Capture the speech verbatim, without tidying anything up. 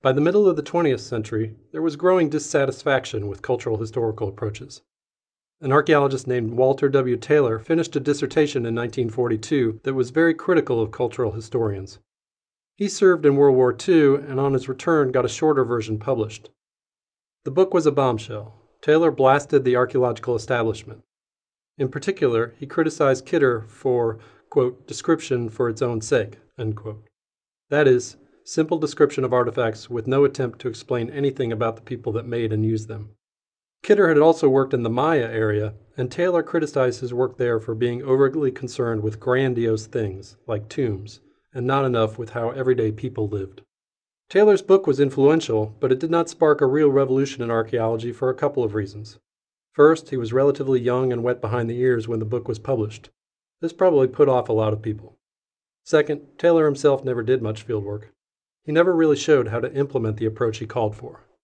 By the middle of the twentieth century, there was growing dissatisfaction with cultural historical approaches. An archaeologist named Walter W. Taylor finished a dissertation in nineteen forty-two that was very critical of cultural historians. He served in World War Two and on his return got a shorter version published. The book was a bombshell. Taylor blasted the archaeological establishment. In particular, he criticized Kidder for, quote, description for its own sake, end quote. That is, simple description of artifacts with no attempt to explain anything about the people that made and used them. Kidder had also worked in the Maya area, and Taylor criticized his work there for being overly concerned with grandiose things, like tombs, and not enough with how everyday people lived. Taylor's book was influential, but it did not spark a real revolution in archaeology for a couple of reasons. First, he was relatively young and wet behind the ears when the book was published. This probably put off a lot of people. Second, Taylor himself never did much fieldwork. He never really showed how to implement the approach he called for.